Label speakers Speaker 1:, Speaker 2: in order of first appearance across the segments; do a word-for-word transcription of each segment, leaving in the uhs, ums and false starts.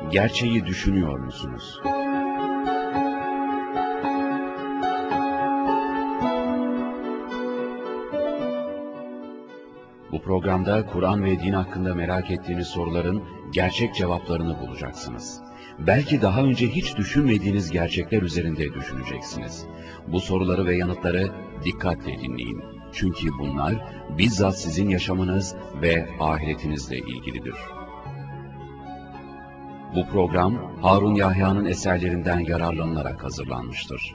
Speaker 1: Gerçeği düşünüyor musunuz? Bu programda Kur'an ve din hakkında merak ettiğiniz soruların gerçek cevaplarını bulacaksınız. Belki daha önce hiç düşünmediğiniz gerçekler üzerinde düşüneceksiniz. Bu soruları ve yanıtları dikkatle dinleyin. Çünkü bunlar bizzat sizin yaşamınız ve ahiretinizle ilgilidir. Bu program Harun Yahya'nın eserlerinden yararlanılarak hazırlanmıştır.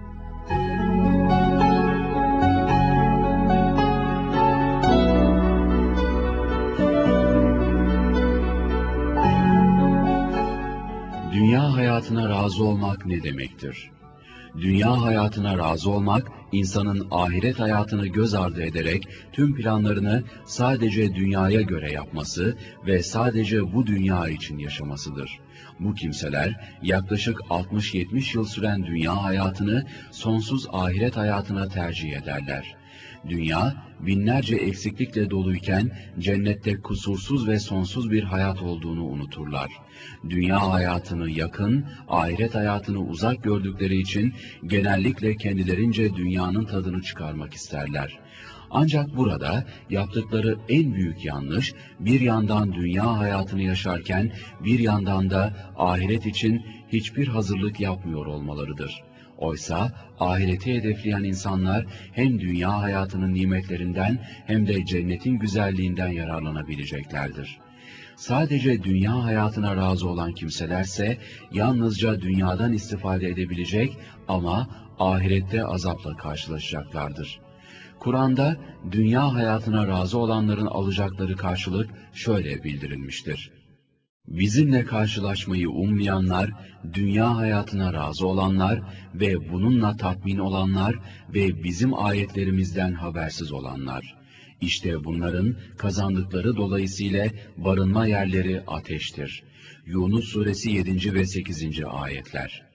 Speaker 1: Dünya hayatına razı olmak ne demektir? Dünya hayatına razı olmak, insanın ahiret hayatını göz ardı ederek tüm planlarını sadece dünyaya göre yapması ve sadece bu dünya için yaşamasıdır. Bu kimseler yaklaşık altmış yetmiş yıl süren dünya hayatını sonsuz ahiret hayatına tercih ederler. Dünya binlerce eksiklikle doluyken cennette kusursuz ve sonsuz bir hayat olduğunu unuturlar. Dünya hayatını yakın, ahiret hayatını uzak gördükleri için genellikle kendilerince dünyanın tadını çıkarmak isterler. Ancak burada yaptıkları en büyük yanlış, bir yandan dünya hayatını yaşarken bir yandan da ahiret için hiçbir hazırlık yapmıyor olmalarıdır. Oysa ahireti hedefleyen insanlar hem dünya hayatının nimetlerinden hem de cennetin güzelliğinden yararlanabileceklerdir. Sadece dünya hayatına razı olan kimselerse yalnızca dünyadan istifade edebilecek ama ahirette azapla karşılaşacaklardır. Kur'an'da dünya hayatına razı olanların alacakları karşılık şöyle bildirilmiştir. Bizimle karşılaşmayı ummayanlar, dünya hayatına razı olanlar ve bununla tatmin olanlar ve bizim ayetlerimizden habersiz olanlar. İşte bunların kazandıkları dolayısıyla barınma yerleri ateştir. Yunus suresi yedinci ve sekizinci ayetler.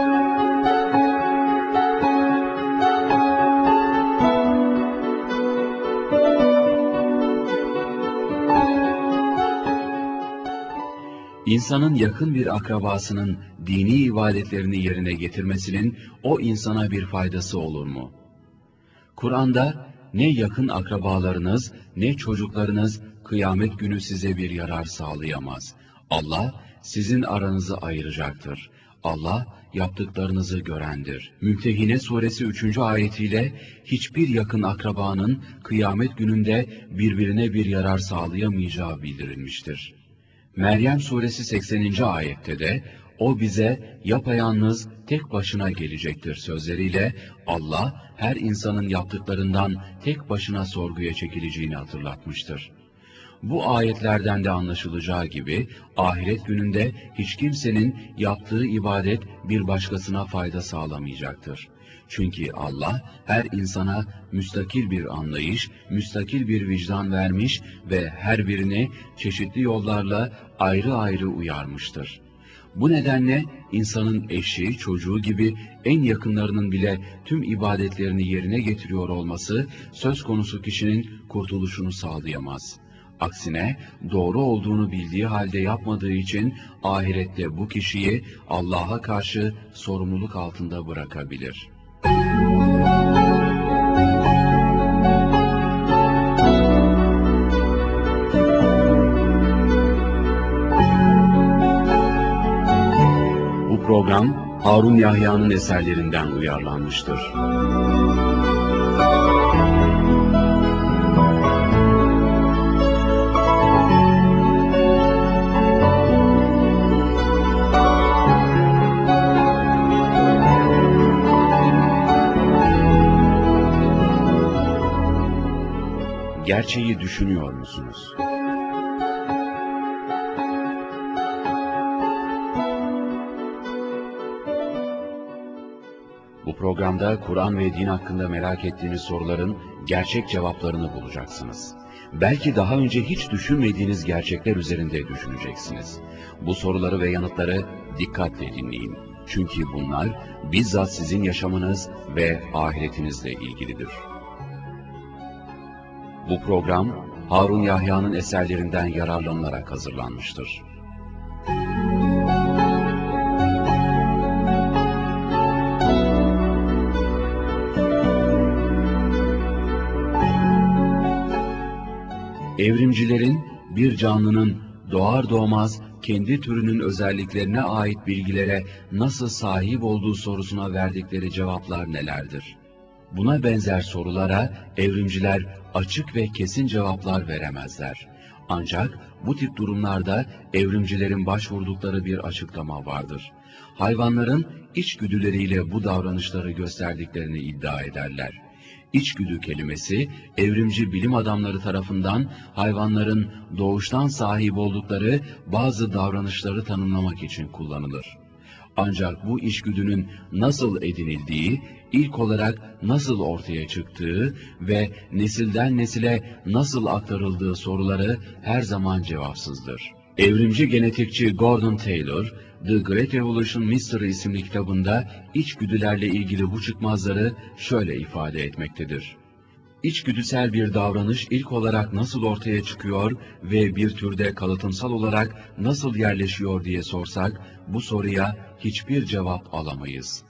Speaker 1: İnsanın yakın bir akrabasının dini ibadetlerini yerine getirmesinin o insana bir faydası olur mu? Kur'an'da ne yakın akrabalarınız ne çocuklarınız kıyamet günü size bir yarar sağlayamaz. Allah sizin aranızı ayıracaktır. Allah yaptıklarınızı görendir. Mümtehine suresi üçüncü ayetiyle hiçbir yakın akrabanın kıyamet gününde birbirine bir yarar sağlayamayacağı bildirilmiştir. Meryem suresi sekseninci ayette de o bize yapayalnız tek başına gelecektir sözleriyle Allah her insanın yaptıklarından tek başına sorguya çekileceğini hatırlatmıştır. Bu ayetlerden de anlaşılacağı gibi ahiret gününde hiç kimsenin yaptığı ibadet bir başkasına fayda sağlamayacaktır. Çünkü Allah her insana müstakil bir anlayış, müstakil bir vicdan vermiş ve her birini çeşitli yollarla ayrı ayrı uyarmıştır. Bu nedenle insanın eşi, çocuğu gibi en yakınlarının bile tüm ibadetlerini yerine getiriyor olması söz konusu kişinin kurtuluşunu sağlayamaz. Aksine doğru olduğunu bildiği halde yapmadığı için ahirette bu kişiyi Allah'a karşı sorumluluk altında bırakabilir. Bu program Harun Yahya'nın eserlerinden uyarlanmıştır. Gerçeği düşünüyor musunuz? Bu programda Kur'an ve din hakkında merak ettiğiniz soruların gerçek cevaplarını bulacaksınız. Belki daha önce hiç düşünmediğiniz gerçekler üzerinde düşüneceksiniz. Bu soruları ve yanıtları dikkatle dinleyin. Çünkü bunlar bizzat sizin yaşamınız ve ahiretinizle ilgilidir. Bu program Harun Yahya'nın eserlerinden yararlanılarak hazırlanmıştır. Evrimcilerin bir canlının doğar doğmaz kendi türünün özelliklerine ait bilgilere nasıl sahip olduğu sorusuna verdikleri cevaplar nelerdir? Buna benzer sorulara evrimciler açık ve kesin cevaplar veremezler. Ancak bu tip durumlarda evrimcilerin başvurdukları bir açıklama vardır. Hayvanların içgüdüleriyle bu davranışları gösterdiklerini iddia ederler. İçgüdü kelimesi, evrimci bilim adamları tarafından hayvanların doğuştan sahip oldukları bazı davranışları tanımlamak için kullanılır. Ancak bu içgüdünün nasıl edinildiği, ilk olarak nasıl ortaya çıktığı ve nesilden nesile nasıl aktarıldığı soruları her zaman cevapsızdır. Evrimci genetikçi Gordon Taylor, The Great Evolution Mystery isimli kitabında içgüdülerle ilgili bu çıkmazları şöyle ifade etmektedir. İçgüdüsel bir davranış ilk olarak nasıl ortaya çıkıyor ve bir türde kalıtımsal olarak nasıl yerleşiyor diye sorsak, bu soruya hiçbir cevap alamayız.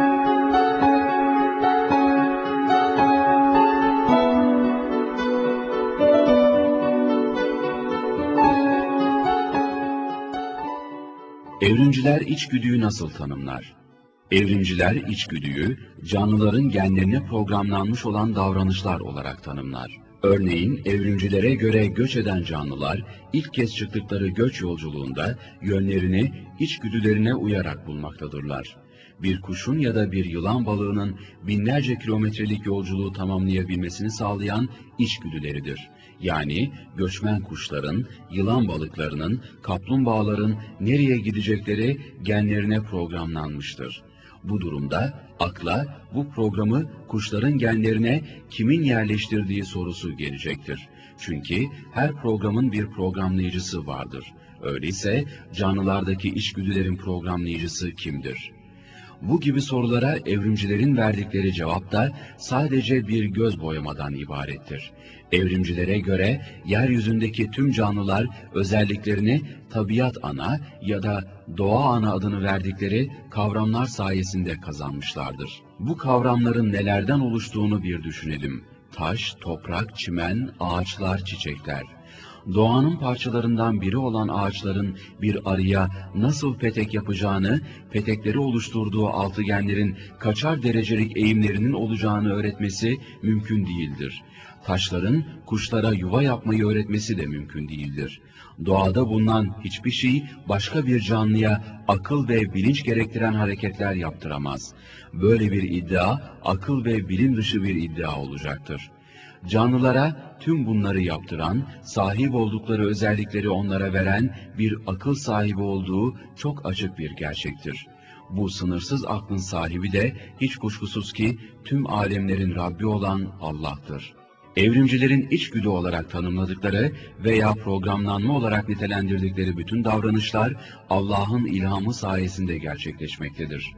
Speaker 1: Evrimciler içgüdüyü nasıl tanımlar? Evrimciler içgüdüyü, canlıların genlerine programlanmış olan davranışlar olarak tanımlar. Örneğin evrimcilere göre göç eden canlılar, ilk kez çıktıkları göç yolculuğunda yönlerini içgüdülerine uyarak bulmaktadırlar. Bir kuşun ya da bir yılan balığının binlerce kilometrelik yolculuğu tamamlayabilmesini sağlayan içgüdüleridir. Yani göçmen kuşların, yılan balıklarının, kaplumbağaların nereye gidecekleri genlerine programlanmıştır. Bu durumda akla bu programı kuşların genlerine kimin yerleştirdiği sorusu gelecektir. Çünkü her programın bir programlayıcısı vardır. Öyleyse canlılardaki içgüdülerin programlayıcısı kimdir? Bu gibi sorulara evrimcilerin verdikleri cevap da sadece bir göz boyamadan ibarettir. Evrimcilere göre yeryüzündeki tüm canlılar özelliklerini tabiat ana ya da doğa ana adını verdikleri kavramlar sayesinde kazanmışlardır. Bu kavramların nelerden oluştuğunu bir düşünelim. Taş, toprak, çimen, ağaçlar, çiçekler. Doğanın parçalarından biri olan ağaçların bir arıya nasıl petek yapacağını, petekleri oluşturduğu altıgenlerin kaçar derecelik eğimlerinin olacağını öğretmesi mümkün değildir. Taşların kuşlara yuva yapmayı öğretmesi de mümkün değildir. Doğada bulunan hiçbir şey başka bir canlıya akıl ve bilinç gerektiren hareketler yaptıramaz. Böyle bir iddia akıl ve bilim dışı bir iddia olacaktır. Canlılara tüm bunları yaptıran, sahip oldukları özellikleri onlara veren bir akıl sahibi olduğu çok açık bir gerçektir. Bu sınırsız aklın sahibi de hiç kuşkusuz ki tüm alemlerin Rabbi olan Allah'tır. Evrimcilerin içgüdü olarak tanımladıkları veya programlanma olarak nitelendirdikleri bütün davranışlar Allah'ın ilhamı sayesinde gerçekleşmektedir.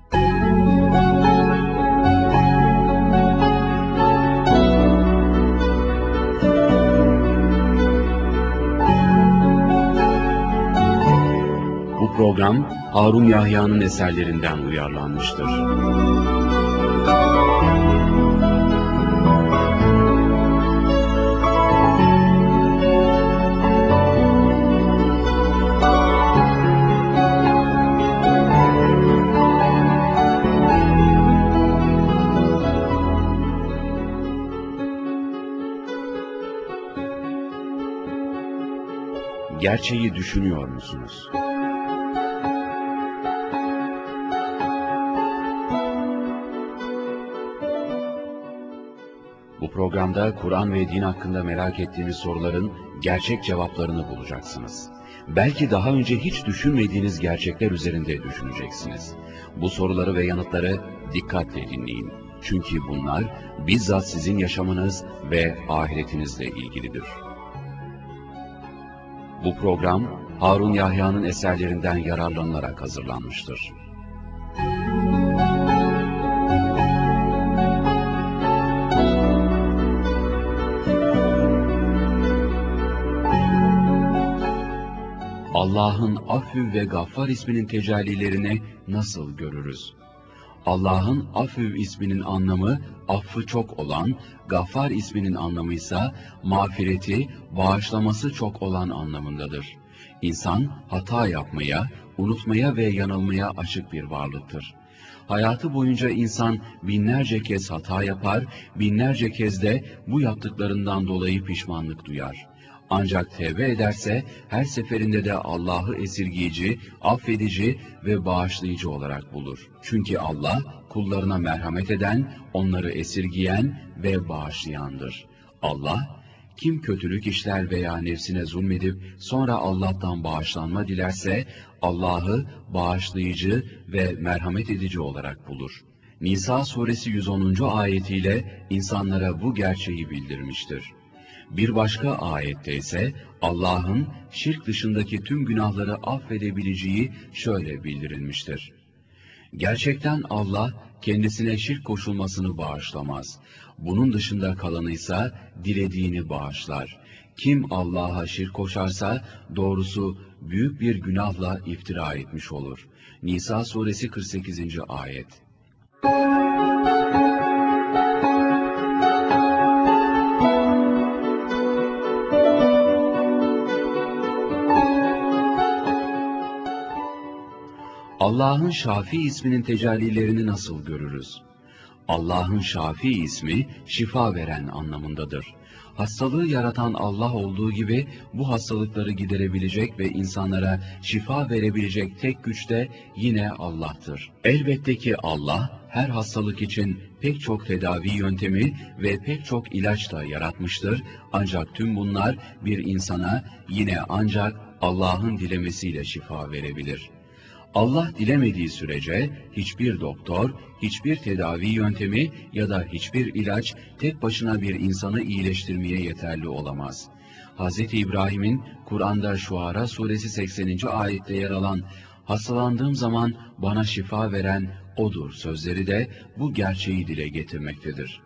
Speaker 1: Bu program Harun Yahya'nın eserlerinden uyarlanmıştır. Gerçeği düşünüyor musunuz? Bu programda Kur'an ve din hakkında merak ettiğiniz soruların gerçek cevaplarını bulacaksınız. Belki daha önce hiç düşünmediğiniz gerçekler üzerinde düşüneceksiniz. Bu soruları ve yanıtları dikkatle dinleyin. Çünkü bunlar bizzat sizin yaşamınız ve ahiretinizle ilgilidir. Bu program Harun Yahya'nın eserlerinden yararlanılarak hazırlanmıştır. Allah'ın Affü ve Gaffar isminin tecellilerini nasıl görürüz? Allah'ın Afüv isminin anlamı affı çok olan, Gaffar isminin anlamı ise mağfireti, bağışlaması çok olan anlamındadır. İnsan hata yapmaya, unutmaya ve yanılmaya açık bir varlıktır. Hayatı boyunca insan binlerce kez hata yapar, binlerce kez de bu yaptıklarından dolayı pişmanlık duyar. Ancak tevbe ederse her seferinde de Allah'ı esirgiyici, affedici ve bağışlayıcı olarak bulur. Çünkü Allah kullarına merhamet eden, onları esirgiyen ve bağışlayandır. Allah, kim kötülük işler veya nefsine zulmedip sonra Allah'tan bağışlanma dilerse, Allah'ı bağışlayıcı ve merhamet edici olarak bulur. Nisa suresi yüz onuncu ayetiyle insanlara bu gerçeği bildirmiştir. Bir başka ayette ise Allah'ın şirk dışındaki tüm günahları affedebileceği şöyle bildirilmiştir. Gerçekten Allah kendisine şirk koşulmasını bağışlamaz. Bunun dışında kalanıysa dilediğini bağışlar. Kim Allah'a şirk koşarsa doğrusu büyük bir günahla iftira etmiş olur. Nisa suresi kırk sekizinci ayet. Allah'ın Şafi isminin tecellilerini nasıl görürüz? Allah'ın Şafi ismi şifa veren anlamındadır. Hastalığı yaratan Allah olduğu gibi bu hastalıkları giderebilecek ve insanlara şifa verebilecek tek güç de yine Allah'tır. Elbette ki Allah her hastalık için pek çok tedavi yöntemi ve pek çok ilaç da yaratmıştır. Ancak tüm bunlar bir insana yine ancak Allah'ın dilemesiyle şifa verebilir. Allah dilemediği sürece hiçbir doktor, hiçbir tedavi yöntemi ya da hiçbir ilaç tek başına bir insanı iyileştirmeye yeterli olamaz. Hz. İbrahim'in Kur'an'da Şuara suresi sekseninci ayette yer alan "Hastalandığım zaman bana şifa veren O'dur" sözleri de bu gerçeği dile getirmektedir.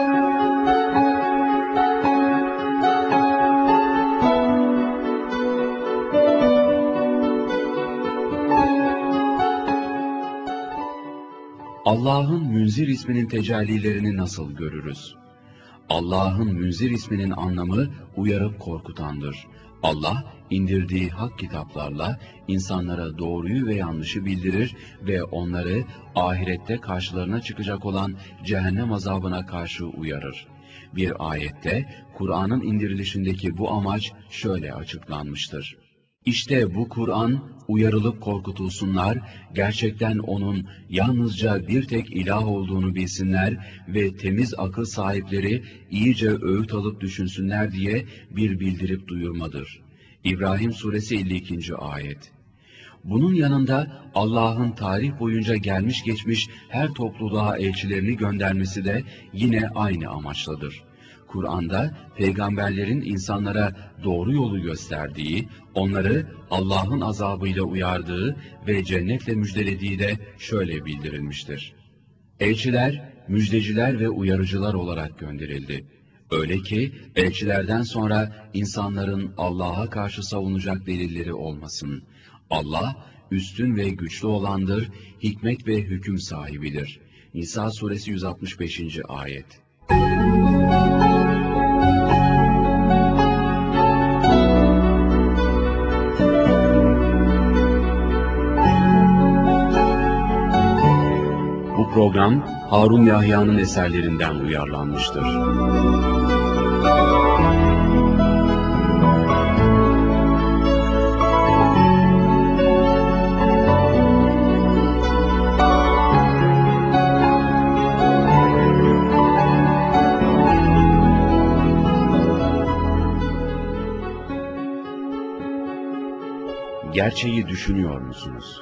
Speaker 1: Allah'ın Münzir isminin tecellilerini nasıl görürüz? Allah'ın Münzir isminin anlamı uyarıp korkutandır. Allah indirdiği hak kitaplarla insanlara doğruyu ve yanlışı bildirir ve onları ahirette karşılarına çıkacak olan cehennem azabına karşı uyarır. Bir ayette Kur'an'ın indirilişindeki bu amaç şöyle açıklanmıştır. İşte bu Kur'an uyarılıp korkutulsunlar, gerçekten onun yalnızca bir tek ilah olduğunu bilsinler ve temiz akıl sahipleri iyice öğüt alıp düşünsünler diye bir bildirip duyurmadır. İbrahim suresi elli ikinci ayet. Bunun yanında Allah'ın tarih boyunca gelmiş geçmiş her topluluğa elçilerini göndermesi de yine aynı amaçladır. Kur'an'da peygamberlerin insanlara doğru yolu gösterdiği, onları Allah'ın azabıyla uyardığı ve cennetle müjdelediği de şöyle bildirilmiştir. Elçiler, müjdeciler ve uyarıcılar olarak gönderildi. Öyle ki elçilerden sonra insanların Allah'a karşı savunacak delilleri olmasın. Allah üstün ve güçlü olandır, hikmet ve hüküm sahibidir. Nisa suresi yüz altmış beşinci ayet. Bu program Harun Yahya'nın eserlerinden uyarlanmıştır. Gerçeği düşünüyor musunuz?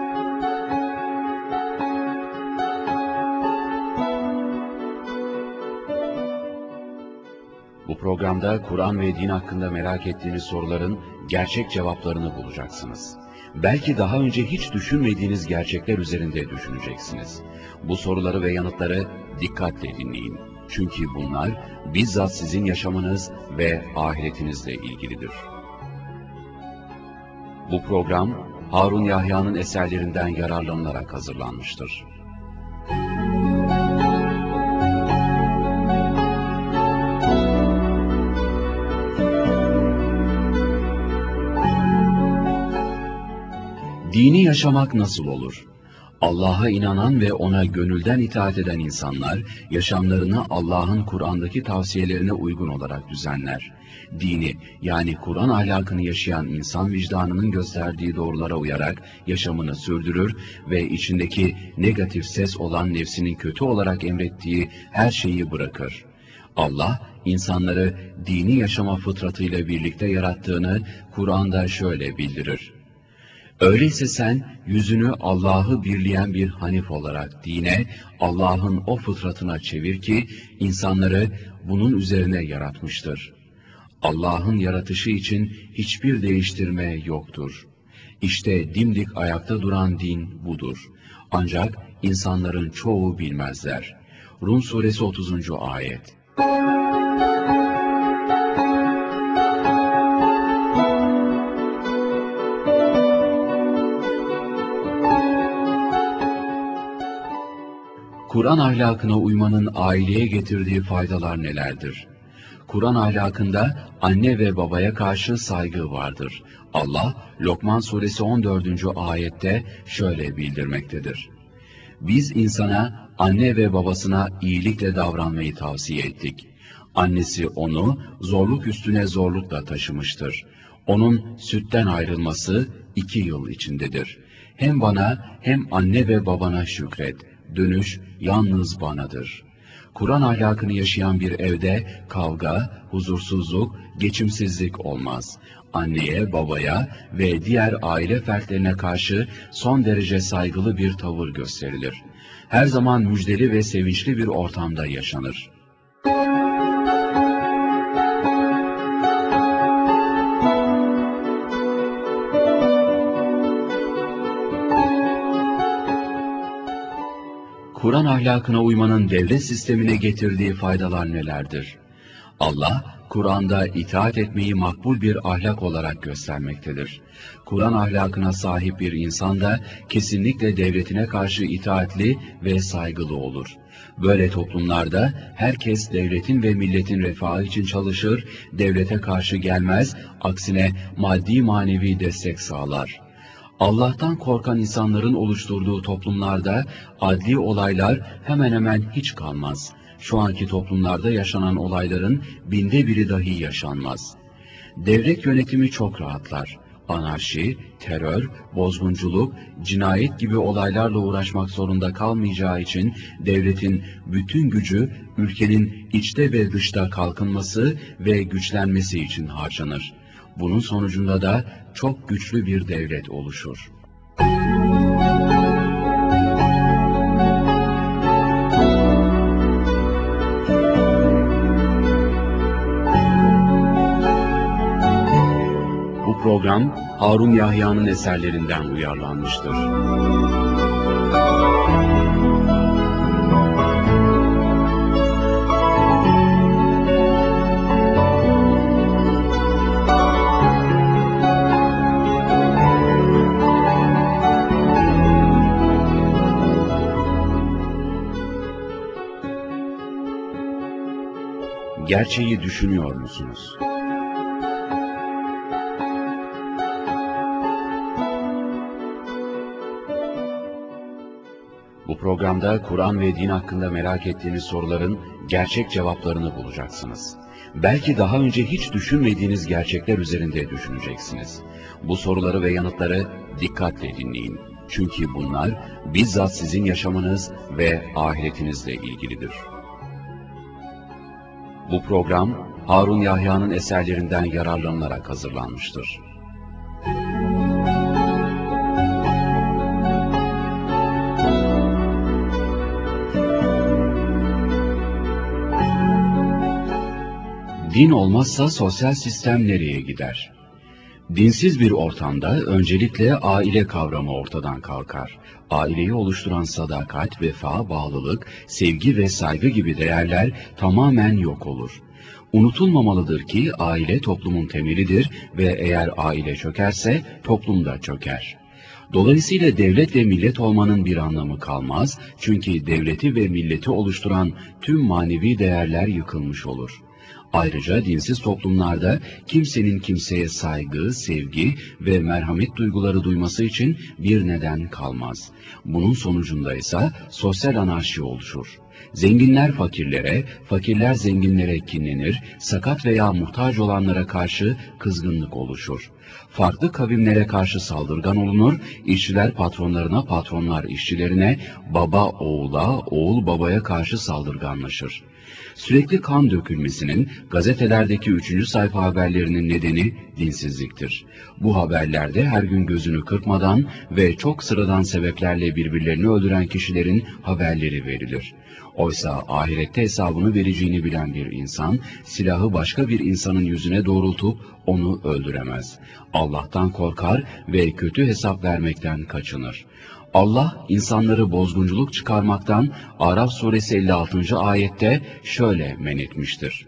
Speaker 1: Bu programda Kur'an ve din hakkında merak ettiğiniz soruların gerçek cevaplarını bulacaksınız. Belki daha önce hiç düşünmediğiniz gerçekler üzerinde düşüneceksiniz. Bu soruları ve yanıtları dikkatle dinleyin. Çünkü bunlar bizzat sizin yaşamınız ve ahiretinizle ilgilidir. Bu program Harun Yahya'nın eserlerinden yararlanılarak hazırlanmıştır. Dini yaşamak nasıl olur? Allah'a inanan ve ona gönülden itaat eden insanlar, yaşamlarını Allah'ın Kur'an'daki tavsiyelerine uygun olarak düzenler. Dini, yani Kur'an ahlakını yaşayan insan vicdanının gösterdiği doğrulara uyarak yaşamını sürdürür ve içindeki negatif ses olan nefsinin kötü olarak emrettiği her şeyi bırakır. Allah, insanları dini yaşama fıtratıyla birlikte yarattığını Kur'an'da şöyle bildirir. Öyleyse sen yüzünü Allah'ı birleyen bir hanif olarak dine, Allah'ın o fıtratına çevir ki insanları bunun üzerine yaratmıştır. Allah'ın yaratışı için hiçbir değiştirme yoktur. İşte dimdik ayakta duran din budur. Ancak insanların çoğu bilmezler. Rum suresi otuzuncu ayet. Kur'an ahlakına uymanın aileye getirdiği faydalar nelerdir? Kur'an ahlakında anne ve babaya karşı saygı vardır. Allah, Lokman suresi on dördüncü ayette şöyle bildirmektedir. Biz insana, anne ve babasına iyilikle davranmayı tavsiye ettik. Annesi onu zorluk üstüne zorlukla taşımıştır. Onun sütten ayrılması iki yıl içindedir. Hem bana hem anne ve babana şükret. Dönüş yalnız banadır. Kur'an ahlakını yaşayan bir evde kavga, huzursuzluk, geçimsizlik olmaz. Anneye, babaya ve diğer aile fertlerine karşı son derece saygılı bir tavır gösterilir. Her zaman müjdeli ve sevinçli bir ortamda yaşanır. Kur'an ahlakına uymanın devlet sistemine getirdiği faydalar nelerdir? Allah, Kur'an'da itaat etmeyi makbul bir ahlak olarak göstermektedir. Kur'an ahlakına sahip bir insan da kesinlikle devletine karşı itaatli ve saygılı olur. Böyle toplumlarda herkes devletin ve milletin refahı için çalışır, devlete karşı gelmez, aksine maddi manevi destek sağlar. Allah'tan korkan insanların oluşturduğu toplumlarda adli olaylar hemen hemen hiç kalmaz. Şu anki toplumlarda yaşanan olayların binde biri dahi yaşanmaz. Devlet yönetimi çok rahatlar. Anarşi, terör, bozgunculuk, cinayet gibi olaylarla uğraşmak zorunda kalmayacağı için devletin bütün gücü ülkenin içte ve dışta kalkınması ve güçlenmesi için harcanır. Bunun sonucunda da çok güçlü bir devlet oluşur. Bu program Harun Yahya'nın eserlerinden uyarlanmıştır. Gerçeği düşünüyor musunuz? Bu programda Kur'an ve din hakkında merak ettiğiniz soruların gerçek cevaplarını bulacaksınız. Belki daha önce hiç düşünmediğiniz gerçekler üzerinde düşüneceksiniz. Bu soruları ve yanıtları dikkatle dinleyin. Çünkü bunlar bizzat sizin yaşamınız ve ahiretinizle ilgilidir. Bu program Harun Yahya'nın eserlerinden yararlanılarak hazırlanmıştır. Din olmazsa sosyal sistem nereye gider? Dinsiz bir ortamda öncelikle aile kavramı ortadan kalkar. Aileyi oluşturan sadakat, vefa, bağlılık, sevgi ve saygı gibi değerler tamamen yok olur. Unutulmamalıdır ki aile toplumun temelidir ve eğer aile çökerse toplum da çöker. Dolayısıyla devlet ve millet olmanın bir anlamı kalmaz çünkü devleti ve milleti oluşturan tüm manevi değerler yıkılmış olur. Ayrıca dinsiz toplumlarda kimsenin kimseye saygı, sevgi ve merhamet duyguları duyması için bir neden kalmaz. Bunun sonucunda ise sosyal anarşi oluşur. Zenginler fakirlere, fakirler zenginlere kinlenir, sakat veya muhtaç olanlara karşı kızgınlık oluşur. Farklı kavimlere karşı saldırgan olunur, işçiler patronlarına, patronlar işçilerine, baba oğula, oğul babaya karşı saldırganlaşır. Sürekli kan dökülmesinin gazetelerdeki üçüncü sayfa haberlerinin nedeni dinsizliktir. Bu haberlerde her gün gözünü kırpmadan ve çok sıradan sebeplerle birbirlerini öldüren kişilerin haberleri verilir. Oysa ahirette hesabını vereceğini bilen bir insan, silahı başka bir insanın yüzüne doğrultup onu öldüremez. Allah'tan korkar ve kötü hesap vermekten kaçınır. Allah insanları bozgunculuk çıkarmaktan Araf suresi elli altıncı ayette şöyle men etmiştir.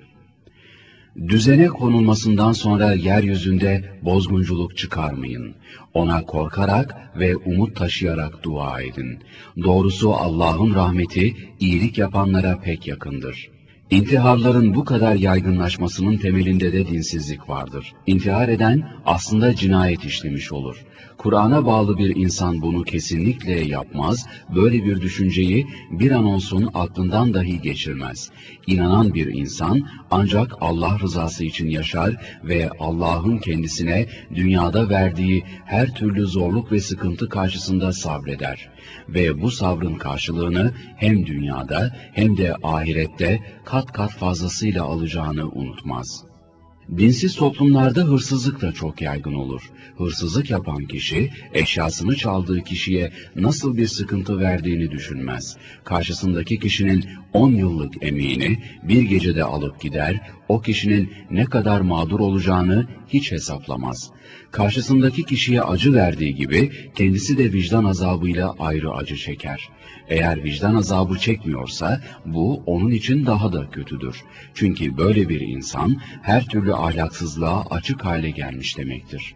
Speaker 1: Düzene konulmasından sonra yeryüzünde bozgunculuk çıkarmayın. Ona korkarak ve umut taşıyarak dua edin. Doğrusu Allah'ın rahmeti iyilik yapanlara pek yakındır. İntiharların bu kadar yaygınlaşmasının temelinde de dinsizlik vardır. İntihar eden aslında cinayet işlemiş olur. Kur'an'a bağlı bir insan bunu kesinlikle yapmaz, böyle bir düşünceyi bir an olsun aklından dahi geçirmez. İnanan bir insan ancak Allah rızası için yaşar ve Allah'ın kendisine dünyada verdiği her türlü zorluk ve sıkıntı karşısında sabreder. Ve bu sabrın karşılığını hem dünyada hem de ahirette kat kat fazlasıyla alacağını unutmaz. Dinsiz toplumlarda hırsızlık da çok yaygın olur. Hırsızlık yapan kişi, eşyasını çaldığı kişiye nasıl bir sıkıntı verdiğini düşünmez. Karşısındaki kişinin on yıllık emeğini bir gecede alıp gider, o kişinin ne kadar mağdur olacağını hiç hesaplamaz. Karşısındaki kişiye acı verdiği gibi, kendisi de vicdan azabıyla ayrı acı çeker. Eğer vicdan azabı çekmiyorsa, bu onun için daha da kötüdür. Çünkü böyle bir insan, her türlü ahlaksızlığa açık hale gelmiş demektir.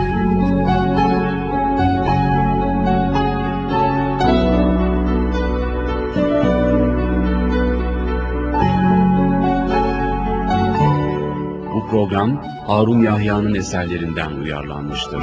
Speaker 1: Bu program, Harun Yahya'nın eserlerinden uyarlanmıştır.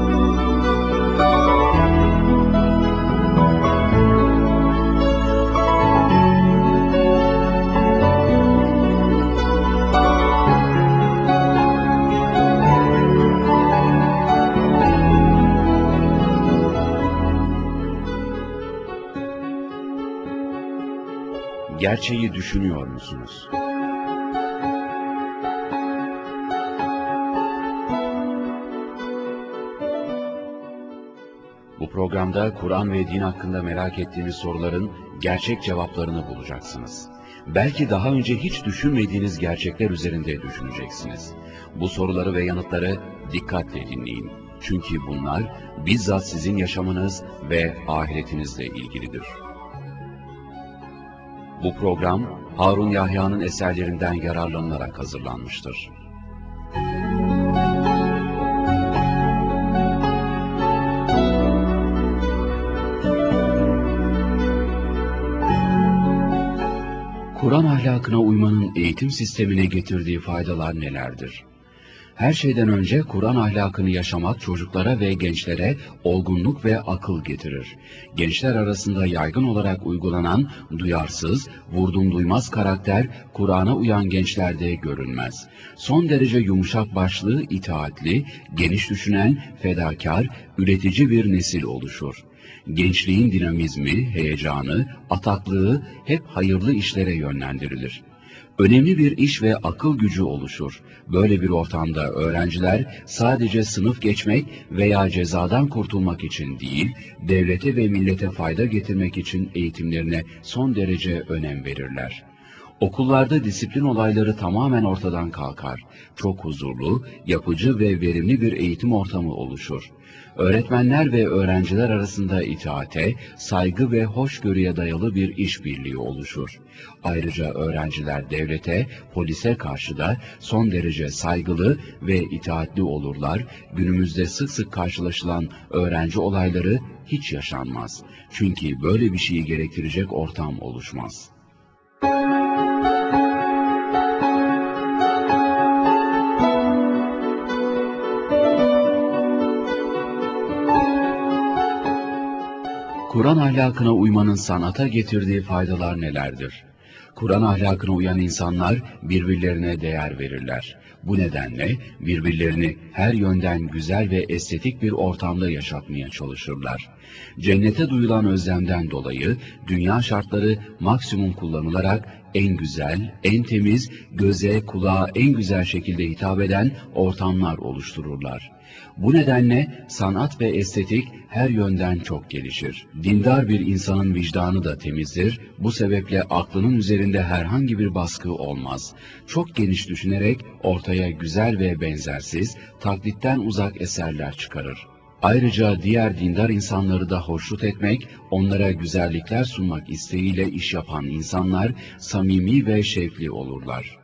Speaker 1: Gerçeği düşünüyor musunuz? Bu programda Kur'an ve din hakkında merak ettiğiniz soruların gerçek cevaplarını bulacaksınız. Belki daha önce hiç düşünmediğiniz gerçekler üzerinde düşüneceksiniz. Bu soruları ve yanıtları dikkatle dinleyin. Çünkü bunlar bizzat sizin yaşamınız ve ahiretinizle ilgilidir. Bu program Harun Yahya'nın eserlerinden yararlanılarak hazırlanmıştır. Kur'an ahlakına uymanın eğitim sistemine getirdiği faydalar nelerdir? Her şeyden önce Kur'an ahlakını yaşamak çocuklara ve gençlere olgunluk ve akıl getirir. Gençler arasında yaygın olarak uygulanan duyarsız, vurdum duymaz karakter Kur'an'a uyan gençlerde görünmez. Son derece yumuşak başlı, itaatli, geniş düşünen, fedakar, üretici bir nesil oluşur. Gençliğin dinamizmi, heyecanı, ataklığı hep hayırlı işlere yönlendirilir. Önemli bir iş ve akıl gücü oluşur. Böyle bir ortamda öğrenciler sadece sınıf geçmek veya cezadan kurtulmak için değil, devlete ve millete fayda getirmek için eğitimlerine son derece önem verirler. Okullarda disiplin olayları tamamen ortadan kalkar. Çok huzurlu, yapıcı ve verimli bir eğitim ortamı oluşur. Öğretmenler ve öğrenciler arasında itaate, saygı ve hoşgörüye dayalı bir işbirliği oluşur. Ayrıca öğrenciler devlete, polise karşı da son derece saygılı ve itaatli olurlar. Günümüzde sık sık karşılaşılan öğrenci olayları hiç yaşanmaz. Çünkü böyle bir şeyi gerektirecek ortam oluşmaz. Kur'an ahlakına uymanın sanata getirdiği faydalar nelerdir? Kur'an ahlakına uyan insanlar birbirlerine değer verirler. Bu nedenle birbirlerini her yönden güzel ve estetik bir ortamda yaşatmaya çalışırlar. Cennete duyulan özlemden dolayı dünya şartları maksimum kullanılarak en güzel, en temiz, göze, kulağa en güzel şekilde hitap eden ortamlar oluştururlar. Bu nedenle sanat ve estetik her yönden çok gelişir. Dindar bir insanın vicdanı da temizdir. Bu sebeple aklının üzerinde herhangi bir baskı olmaz. Çok geniş düşünerek ortaya güzel ve benzersiz, taklitten uzak eserler çıkarır. Ayrıca diğer dindar insanları da hoşnut etmek, onlara güzellikler sunmak isteğiyle iş yapan insanlar samimi ve şevkli olurlar.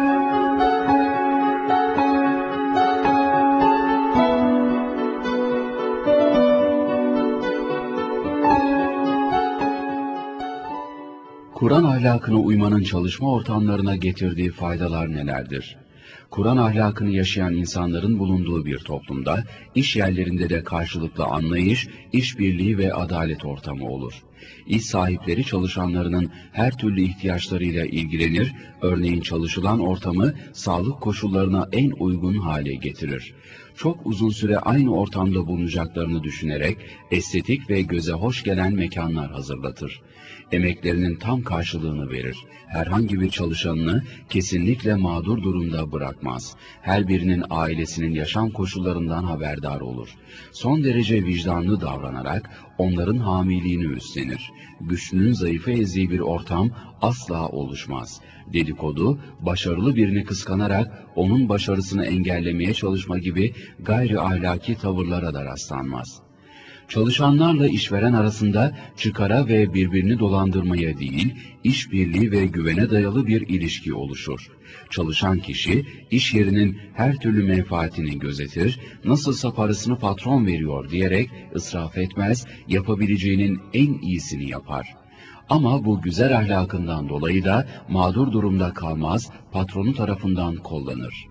Speaker 1: Kur'an ahlakına uymanın çalışma ortamlarına getirdiği faydalar nelerdir? Kur'an ahlakını yaşayan insanların bulunduğu bir toplumda, iş yerlerinde de karşılıklı anlayış, işbirliği ve adalet ortamı olur. İş sahipleri çalışanlarının her türlü ihtiyaçlarıyla ilgilenir, örneğin çalışılan ortamı sağlık koşullarına en uygun hale getirir. Çok uzun süre aynı ortamda bulunacaklarını düşünerek estetik ve göze hoş gelen mekanlar hazırlatır. Emeklerinin tam karşılığını verir. Herhangi bir çalışanını kesinlikle mağdur durumda bırakmaz. Her birinin ailesinin yaşam koşullarından haberdar olur. Son derece vicdanlı davranarak onların hamiliğini üstlenir. Güçlünün zayıfı ezdiği bir ortam asla oluşmaz. Dedikodu, başarılı birini kıskanarak onun başarısını engellemeye çalışma gibi gayri ahlaki tavırlara da rastlanmaz. Çalışanlarla işveren arasında çıkara ve birbirini dolandırmaya değil, işbirliği ve güvene dayalı bir ilişki oluşur. Çalışan kişi, iş yerinin her türlü menfaatini gözetir, nasılsa parasını patron veriyor diyerek israf etmez, yapabileceğinin en iyisini yapar. Ama bu güzel ahlakından dolayı da mağdur durumda kalmaz, patronu tarafından kollanır.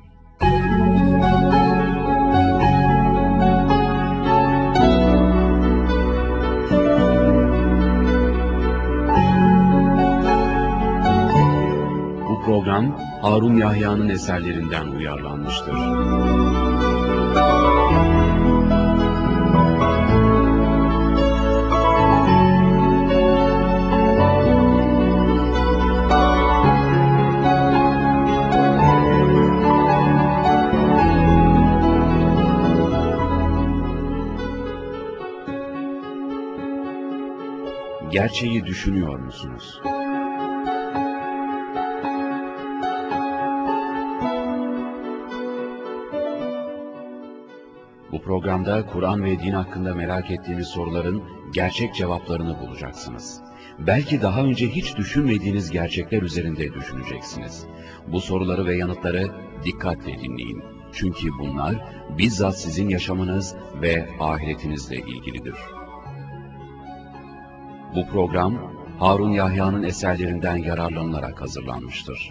Speaker 1: Bu program Harun Yahya'nın eserlerinden uyarlanmıştır. Gerçeği düşünüyor musunuz? Bu programda Kur'an ve din hakkında merak ettiğiniz soruların gerçek cevaplarını bulacaksınız. Belki daha önce hiç düşünmediğiniz gerçekler üzerinde düşüneceksiniz. Bu soruları ve yanıtları dikkatle dinleyin. Çünkü bunlar bizzat sizin yaşamınız ve ahiretinizle ilgilidir. Bu program Harun Yahya'nın eserlerinden yararlanılarak hazırlanmıştır.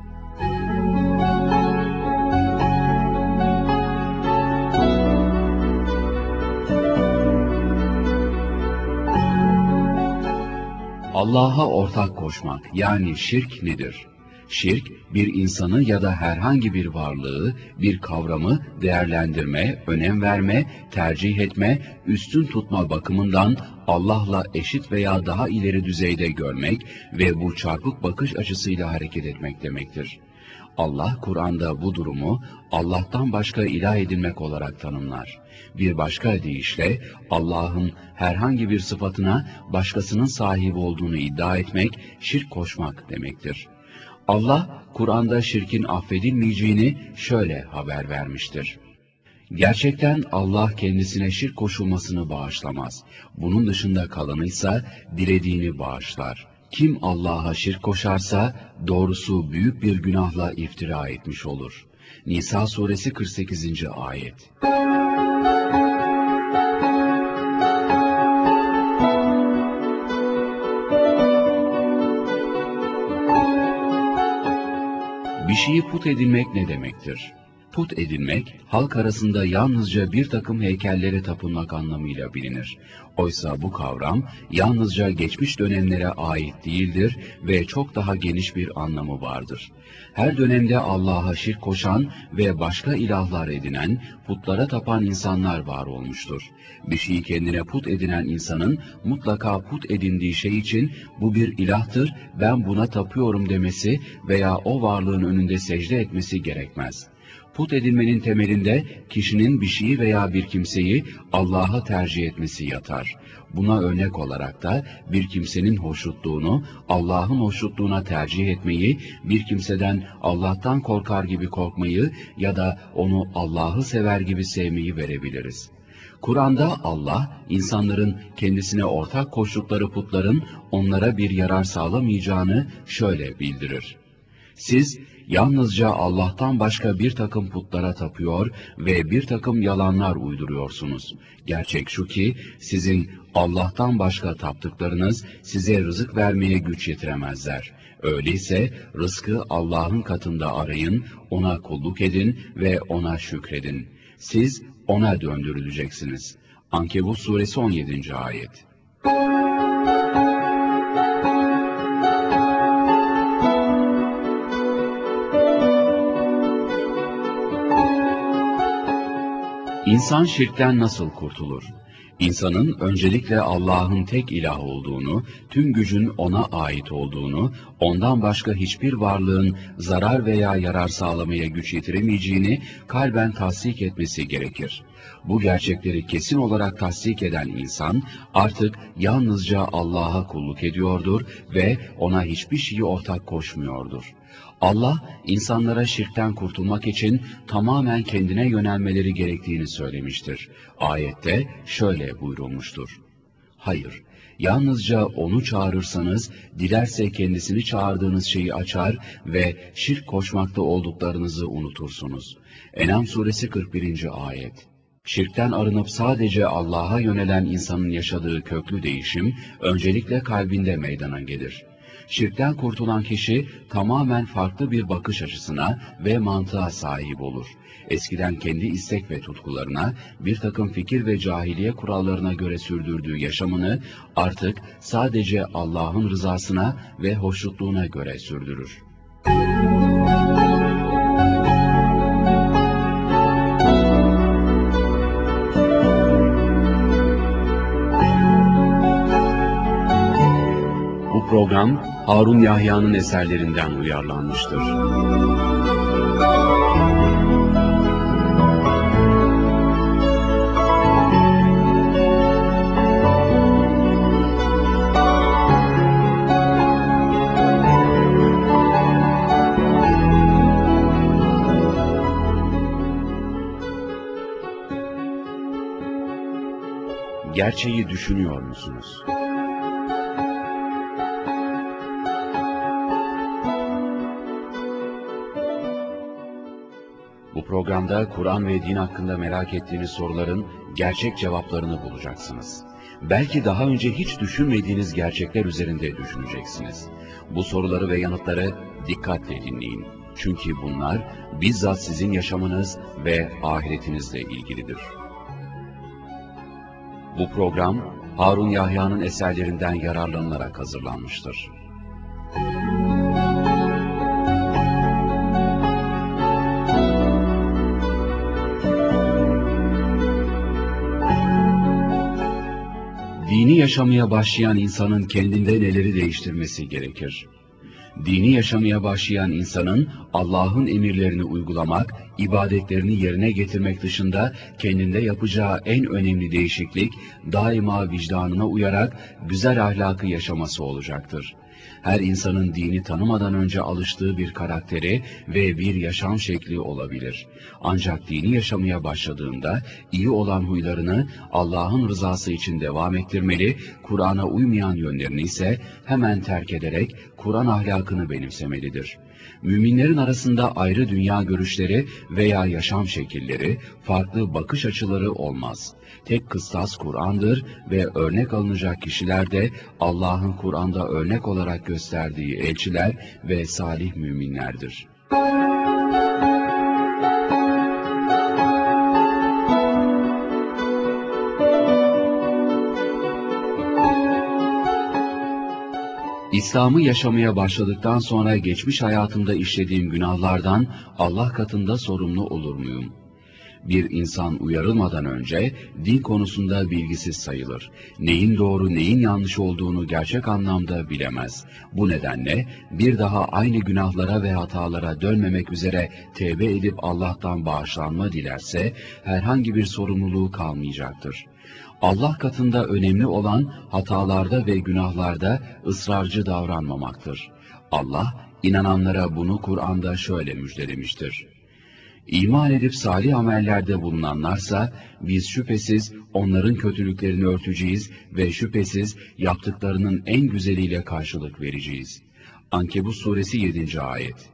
Speaker 1: Allah'a ortak koşmak yani şirk nedir? Şirk, bir insanı ya da herhangi bir varlığı, bir kavramı değerlendirme, önem verme, tercih etme, üstün tutma bakımından Allah'la eşit veya daha ileri düzeyde görmek ve bu çarpık bakış açısıyla hareket etmek demektir. Allah Kur'an'da bu durumu Allah'tan başka ilah edinmek olarak tanımlar. Bir başka deyişle Allah'ın herhangi bir sıfatına başkasının sahibi olduğunu iddia etmek, şirk koşmak demektir. Allah Kur'an'da şirkin affedilmeyeceğini şöyle haber vermiştir. Gerçekten Allah kendisine şirk koşulmasını bağışlamaz. Bunun dışında kalanıysa dilediğini bağışlar. Kim Allah'a şirk koşarsa doğrusu büyük bir günahla iftira etmiş olur. Nisa suresi kırk sekizinci ayet. Bir şeyi put edinmek ne demektir? Put edinmek, halk arasında yalnızca bir takım heykellere tapınmak anlamıyla bilinir. Oysa bu kavram yalnızca geçmiş dönemlere ait değildir ve çok daha geniş bir anlamı vardır. Her dönemde Allah'a şirk koşan ve başka ilahlar edinen, putlara tapan insanlar var olmuştur. Bir şeyi kendine put edinen insanın mutlaka put edindiği şey için bu bir ilahtır, ben buna tapıyorum demesi veya o varlığın önünde secde etmesi gerekmez. Put edinmenin temelinde kişinin bir şeyi veya bir kimseyi Allah'a tercih etmesi yatar. Buna örnek olarak da bir kimsenin hoşnutluğunu Allah'ın hoşnutluğuna tercih etmeyi, bir kimseden Allah'tan korkar gibi korkmayı ya da onu Allah'ı sever gibi sevmeyi verebiliriz. Kur'an'da Allah, insanların kendisine ortak koştukları putların onlara bir yarar sağlamayacağını şöyle bildirir. Siz yalnızca Allah'tan başka bir takım putlara tapıyor ve bir takım yalanlar uyduruyorsunuz. Gerçek şu ki sizin Allah'tan başka taptıklarınız size rızık vermeye güç yetiremezler. Öyleyse rızkı Allah'ın katında arayın, ona kulluk edin ve ona şükredin. Siz ona döndürüleceksiniz. Ankebut suresi on yedinci ayet. İnsan şirkten nasıl kurtulur? İnsanın öncelikle Allah'ın tek ilah olduğunu, tüm gücün ona ait olduğunu, ondan başka hiçbir varlığın zarar veya yarar sağlamaya güç yetiremeyeceğini kalben tasdik etmesi gerekir. Bu gerçekleri kesin olarak tasdik eden insan artık yalnızca Allah'a kulluk ediyordur ve ona hiçbir şeyi ortak koşmuyordur. Allah, insanlara şirkten kurtulmak için tamamen kendine yönelmeleri gerektiğini söylemiştir. Ayette şöyle buyurulmuştur. Hayır, yalnızca onu çağırırsanız, dilerse kendisini çağırdığınız şeyi açar ve şirk koşmakta olduklarınızı unutursunuz. En'am suresi kırk birinci ayet. Şirkten arınıp sadece Allah'a yönelen insanın yaşadığı köklü değişim, öncelikle kalbinde meydana gelir. Şirkten kurtulan kişi tamamen farklı bir bakış açısına ve mantığa sahip olur. Eskiden kendi istek ve tutkularına, bir takım fikir ve cahiliye kurallarına göre sürdürdüğü yaşamını artık sadece Allah'ın rızasına ve hoşnutluğuna göre sürdürür. Bu program Harun Yahya'nın eserlerinden uyarlanmıştır. Gerçeği düşünüyor musunuz? Bu programda Kur'an ve din hakkında merak ettiğiniz soruların gerçek cevaplarını bulacaksınız. Belki daha önce hiç düşünmediğiniz gerçekler üzerinde düşüneceksiniz. Bu soruları ve yanıtları dikkatle dinleyin. Çünkü bunlar bizzat sizin yaşamınız ve ahiretinizle ilgilidir. Bu program Harun Yahya'nın eserlerinden yararlanılarak hazırlanmıştır. Dini yaşamaya başlayan insanın kendinde neleri değiştirmesi gerekir? Dini yaşamaya başlayan insanın Allah'ın emirlerini uygulamak, ibadetlerini yerine getirmek dışında kendinde yapacağı en önemli değişiklik, daima vicdanına uyarak güzel ahlakı yaşaması olacaktır. Her insanın dini tanımadan önce alıştığı bir karakteri ve bir yaşam şekli olabilir. Ancak dini yaşamaya başladığında iyi olan huylarını Allah'ın rızası için devam ettirmeli, Kur'an'a uymayan yönlerini ise hemen terk ederek Kur'an ahlakını benimsemelidir. Müminlerin arasında ayrı dünya görüşleri veya yaşam şekilleri, farklı bakış açıları olmaz. Tek kıstas Kur'an'dır ve örnek alınacak kişiler de Allah'ın Kur'an'da örnek olarak gösterdiği elçiler ve salih müminlerdir. İslam'ı yaşamaya başladıktan sonra geçmiş hayatımda işlediğim günahlardan Allah katında sorumlu olur muyum? Bir insan uyarılmadan önce din konusunda bilgisiz sayılır. Neyin doğru neyin yanlış olduğunu gerçek anlamda bilemez. Bu nedenle bir daha aynı günahlara ve hatalara dönmemek üzere tevbe edip Allah'tan bağışlanma dilerse herhangi bir sorumluluğu kalmayacaktır. Allah katında önemli olan hatalarda ve günahlarda ısrarcı davranmamaktır. Allah inananlara bunu Kur'an'da şöyle müjdelemiştir. İman edip salih amellerde bulunanlarsa biz şüphesiz onların kötülüklerini örteceğiz ve şüphesiz yaptıklarının en güzeliyle karşılık vereceğiz. Ankebut suresi yedinci ayet.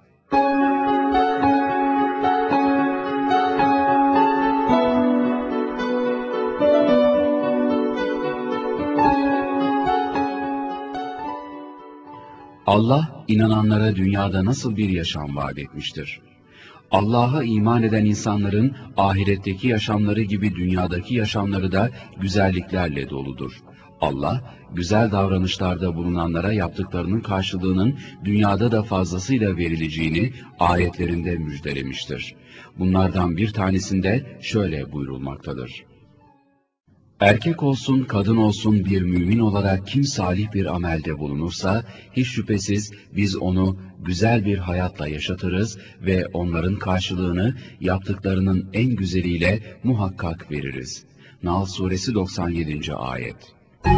Speaker 1: Allah inananlara dünyada nasıl bir yaşam vaat etmiştir? Allah'a iman eden insanların ahiretteki yaşamları gibi dünyadaki yaşamları da güzelliklerle doludur. Allah, güzel davranışlarda bulunanlara yaptıklarının karşılığının dünyada da fazlasıyla verileceğini ayetlerinde müjdelemiştir. Bunlardan bir tanesinde şöyle buyurulmaktadır. Erkek olsun, kadın olsun bir mümin olarak kim salih bir amelde bulunursa, hiç şüphesiz biz onu güzel bir hayatla yaşatırız ve onların karşılığını yaptıklarının en güzeliyle muhakkak veririz. Nahl suresi doksan yedinci ayet.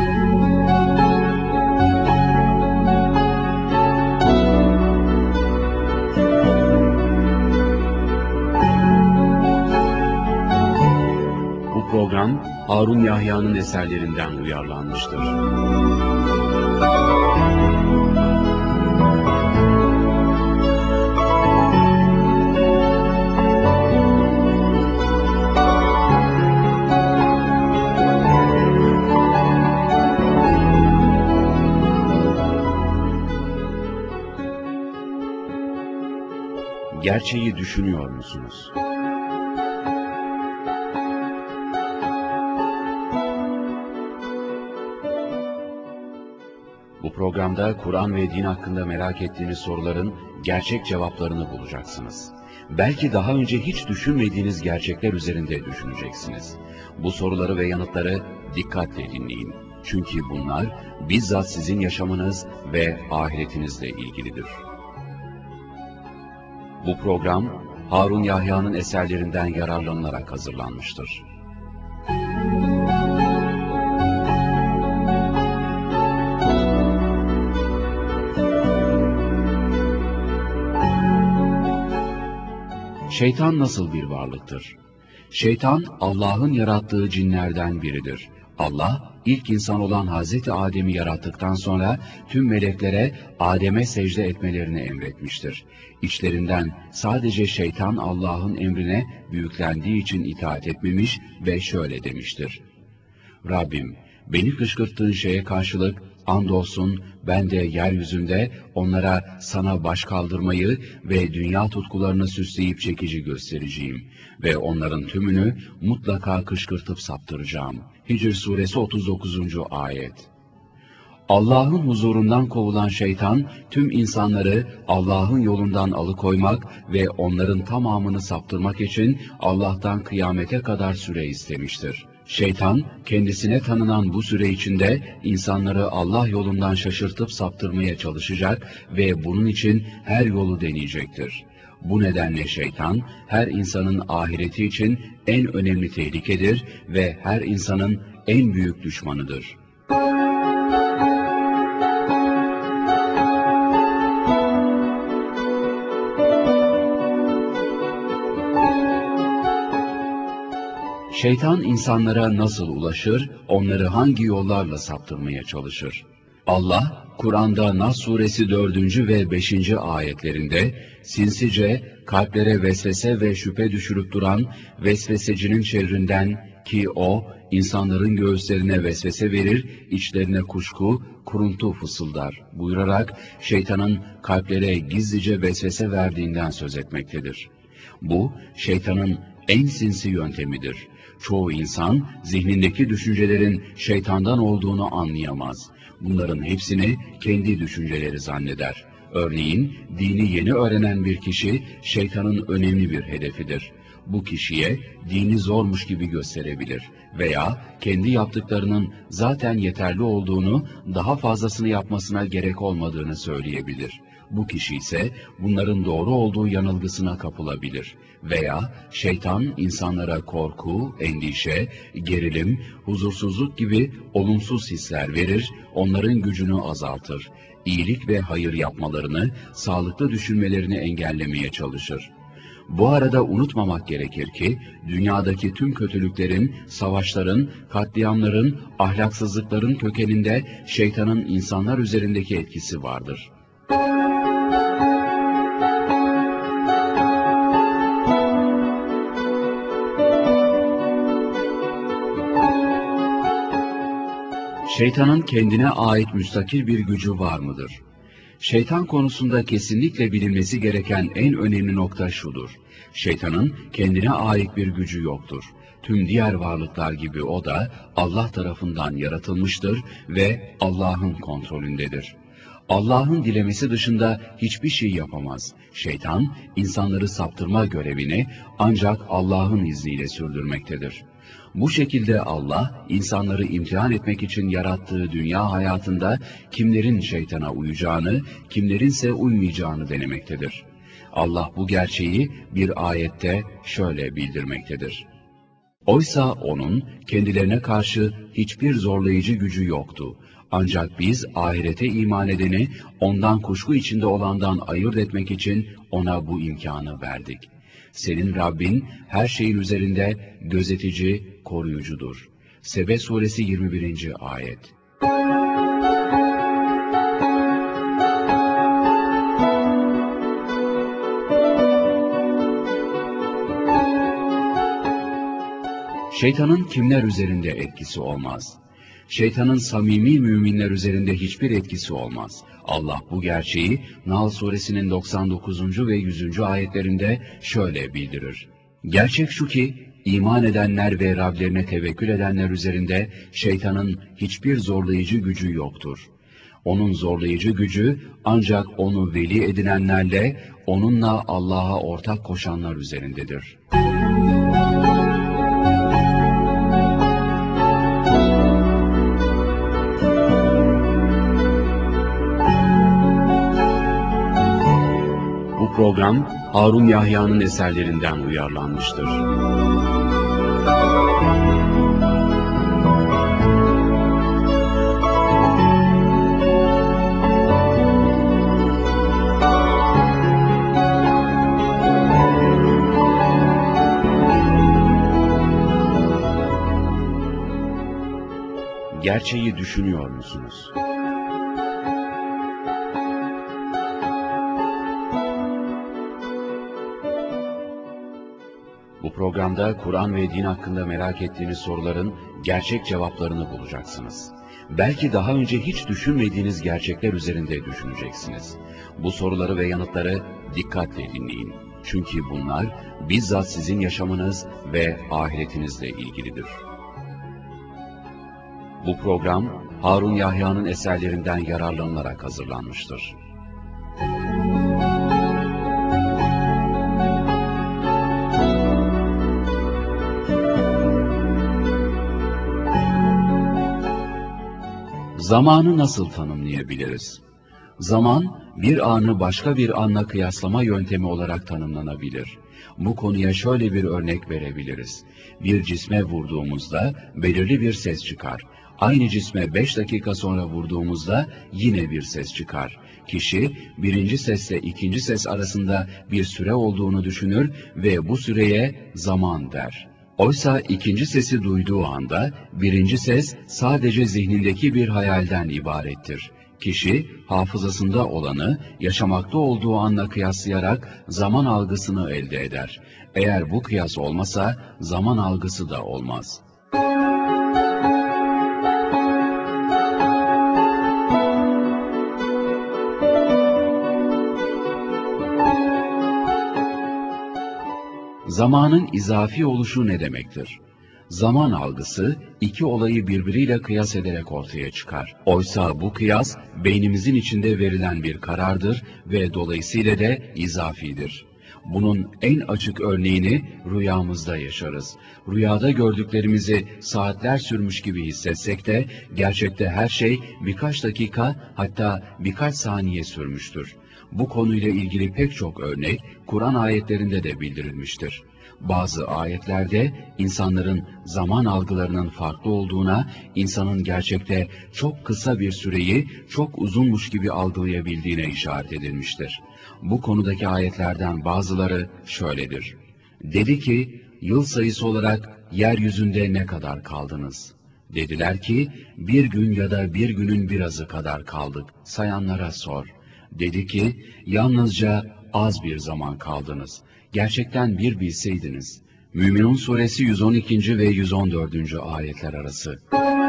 Speaker 1: Bu program Harun Yahya'nın eserlerinden uyarlanmıştır. Gerçeği düşünüyor musunuz? Bu programda Kur'an ve din hakkında merak ettiğiniz soruların gerçek cevaplarını bulacaksınız. Belki daha önce hiç düşünmediğiniz gerçekler üzerinde düşüneceksiniz. Bu soruları ve yanıtları dikkatle dinleyin. Çünkü bunlar bizzat sizin yaşamınız ve ahiretinizle ilgilidir. Bu program Harun Yahya'nın eserlerinden yararlanılarak hazırlanmıştır. Şeytan nasıl bir varlıktır? Şeytan, Allah'ın yarattığı cinlerden biridir. Allah, ilk insan olan Hazreti Adem'i yarattıktan sonra tüm meleklere Adem'e secde etmelerini emretmiştir. İçlerinden sadece şeytan Allah'ın emrine büyüklendiği için itaat etmemiş ve şöyle demiştir. Rabbim, beni kışkırttığın şeye karşılık andolsun ben de yeryüzünde onlara sana baş kaldırmayı ve dünya tutkularını süsleyip çekici göstereceğim ve onların tümünü mutlaka kışkırtıp saptıracağım. Hicr suresi otuz dokuzuncu ayet. Allah'ın huzurundan kovulan şeytan, tüm insanları Allah'ın yolundan alıkoymak ve onların tamamını saptırmak için Allah'tan kıyamete kadar süre istemiştir. Şeytan, kendisine tanınan bu süre içinde insanları Allah yolundan şaşırtıp saptırmaya çalışacak ve bunun için her yolu deneyecektir. Bu nedenle şeytan, her insanın ahireti için en önemli tehlikedir ve her insanın en büyük düşmanıdır. Şeytan insanlara nasıl ulaşır, onları hangi yollarla saptırmaya çalışır? Allah, Kur'an'da Nas suresi dördüncü ve beşinci ayetlerinde, sinsice, kalplere vesvese ve şüphe düşürüp duran vesvesecinin şerrinden ki o, insanların göğüslerine vesvese verir, içlerine kuşku, kuruntu fısıldar buyurarak şeytanın kalplere gizlice vesvese verdiğinden söz etmektedir. Bu, şeytanın en sinsi yöntemidir. Çoğu insan, zihnindeki düşüncelerin şeytandan olduğunu anlayamaz. Bunların hepsini kendi düşünceleri zanneder. Örneğin, dini yeni öğrenen bir kişi, şeytanın önemli bir hedefidir. Bu kişiye dini zormuş gibi gösterebilir veya kendi yaptıklarının zaten yeterli olduğunu, daha fazlasını yapmasına gerek olmadığını söyleyebilir. Bu kişi ise bunların doğru olduğu yanılgısına kapılabilir veya şeytan insanlara korku, endişe, gerilim, huzursuzluk gibi olumsuz hisler verir, onların gücünü azaltır. İyilik ve hayır yapmalarını, sağlıklı düşünmelerini engellemeye çalışır. Bu arada unutmamak gerekir ki, dünyadaki tüm kötülüklerin, savaşların, katliamların, ahlaksızlıkların kökeninde şeytanın insanlar üzerindeki etkisi vardır. Şeytanın kendine ait müstakil bir gücü var mıdır? Şeytan konusunda kesinlikle bilinmesi gereken en önemli nokta şudur: şeytanın kendine ait bir gücü yoktur. Tüm diğer varlıklar gibi o da Allah tarafından yaratılmıştır ve Allah'ın kontrolündedir. Allah'ın dilemesi dışında hiçbir şey yapamaz. Şeytan, insanları saptırma görevini ancak Allah'ın izniyle sürdürmektedir. Bu şekilde Allah, insanları imtihan etmek için yarattığı dünya hayatında kimlerin şeytana uyacağını, kimlerinse uymayacağını denemektedir. Allah bu gerçeği bir ayette şöyle bildirmektedir: Oysa onun kendilerine karşı hiçbir zorlayıcı gücü yoktu. Ancak biz ahirete iman edeni ondan kuşku içinde olandan ayırt etmek için ona bu imkanı verdik. Senin Rabbin her şeyin üzerinde gözetici, koruyucudur. Sebe suresi yirmi birinci ayet. Şeytanın kimler üzerinde etkisi olmaz? Şeytanın samimi müminler üzerinde hiçbir etkisi olmaz. Allah bu gerçeği Nahl suresinin doksan dokuzuncu ve yüzüncü ayetlerinde şöyle bildirir: Gerçek şu ki, iman edenler ve Rablerine tevekkül edenler üzerinde şeytanın hiçbir zorlayıcı gücü yoktur. Onun zorlayıcı gücü ancak onu veli edinenlerle, onunla Allah'a ortak koşanlar üzerindedir. Bu program Harun Yahya'nın eserlerinden uyarlanmıştır. Gerçeği düşünüyor musunuz? Bu programda Kur'an ve din hakkında merak ettiğiniz soruların gerçek cevaplarını bulacaksınız. Belki daha önce hiç düşünmediğiniz gerçekler üzerinde düşüneceksiniz. Bu soruları ve yanıtları dikkatle dinleyin. Çünkü bunlar bizzat sizin yaşamınız ve ahiretinizle ilgilidir. Bu program Harun Yahya'nın eserlerinden yararlanılarak hazırlanmıştır. Zamanı nasıl tanımlayabiliriz? Zaman, bir anı başka bir anla kıyaslama yöntemi olarak tanımlanabilir. Bu konuya şöyle bir örnek verebiliriz. Bir cisme vurduğumuzda belirli bir ses çıkar. Aynı cisme beş dakika sonra vurduğumuzda yine bir ses çıkar. Kişi, birinci sesle ikinci ses arasında bir süre olduğunu düşünür ve bu süreye zaman der. Oysa ikinci sesi duyduğu anda, birinci ses sadece zihnindeki bir hayalden ibarettir. Kişi, hafızasında olanı, yaşamakta olduğu anla kıyaslayarak zaman algısını elde eder. Eğer bu kıyas olmasa, zaman algısı da olmaz. Zamanın izafi oluşu ne demektir? Zaman algısı, iki olayı birbiriyle kıyas ederek ortaya çıkar. Oysa bu kıyas, beynimizin içinde verilen bir karardır ve dolayısıyla da izafidir. Bunun en açık örneğini rüyamızda yaşarız. Rüyada gördüklerimizi saatler sürmüş gibi hissetsek de, gerçekte her şey birkaç dakika, hatta birkaç saniye sürmüştür. Bu konuyla ilgili pek çok örnek, Kur'an ayetlerinde de bildirilmiştir. Bazı ayetlerde insanların zaman algılarının farklı olduğuna, insanın gerçekte çok kısa bir süreyi çok uzunmuş gibi algılayabildiğine işaret edilmiştir. Bu konudaki ayetlerden bazıları şöyledir. Dedi ki, yıl sayısı olarak yeryüzünde ne kadar kaldınız? Dediler ki, bir gün ya da bir günün birazı kadar kaldık. Sayanlara sor. Dedi ki, yalnızca az bir zaman kaldınız. Gerçekten bir bilseydiniz. Müminun suresi yüz on ikinci ve yüz on dördüncü ayetler arası.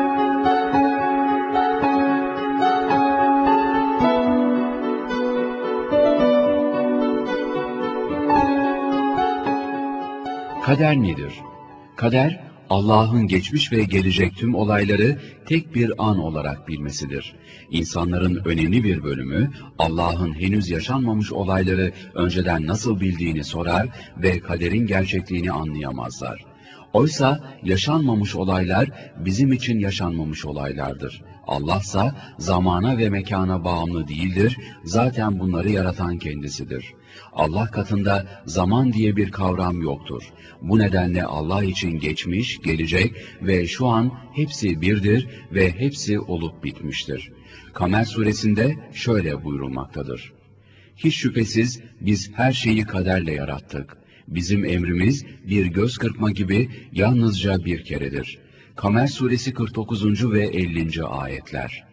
Speaker 1: Kader nedir? Kader, Allah'ın geçmiş ve gelecek tüm olayları tek bir an olarak bilmesidir. İnsanların önemli bir bölümü, Allah'ın henüz yaşanmamış olayları önceden nasıl bildiğini sorar ve kaderin gerçekliğini anlayamazlar. Oysa yaşanmamış olaylar bizim için yaşanmamış olaylardır. Allah'sa zamana ve mekana bağımlı değildir, zaten bunları yaratan kendisidir. Allah katında zaman diye bir kavram yoktur. Bu nedenle Allah için geçmiş, gelecek ve şu an hepsi birdir ve hepsi olup bitmiştir. Kamer suresinde şöyle buyurulmaktadır. Hiç şüphesiz biz her şeyi kaderle yarattık. Bizim emrimiz bir göz kırpma gibi yalnızca bir keredir. Kamer suresi kırk dokuzuncu ve ellinci ayetler.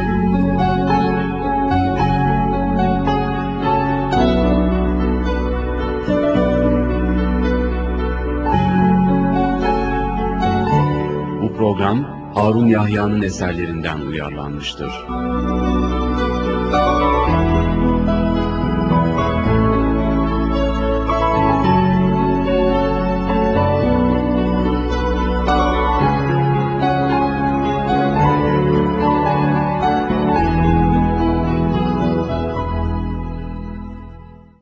Speaker 1: Bu program Harun Yahya'nın eserlerinden uyarlanmıştır.